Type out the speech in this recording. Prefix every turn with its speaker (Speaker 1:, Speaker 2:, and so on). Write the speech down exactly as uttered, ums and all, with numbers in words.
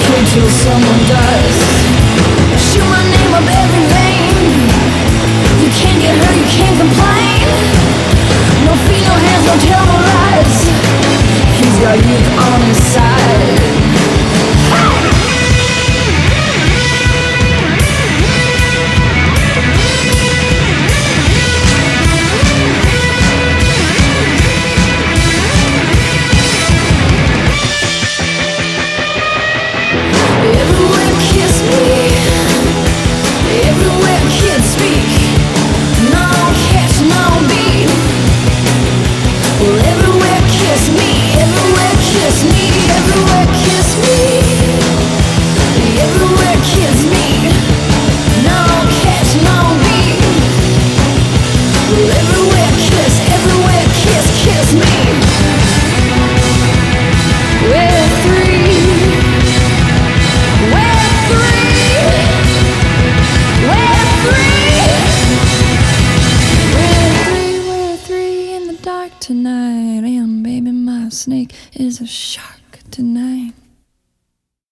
Speaker 1: Wait till someone does. Shoot my name up every vein. You can't get hurt, you can't complain. No feet, no hands, no tail, no rise. He's got youth on his side. Everywhere kiss me, everywhere kids speak. No catch, no beat. Well, everywhere kiss me, everywhere kiss me, everywhere kiss me. Everywhere kiss me. No catch, no beat. Well, everywhere kiss, everywhere kiss, kiss me. We're three. We're three. We're three. We're three. We're three in the dark tonight. And baby, my snake is a shark tonight.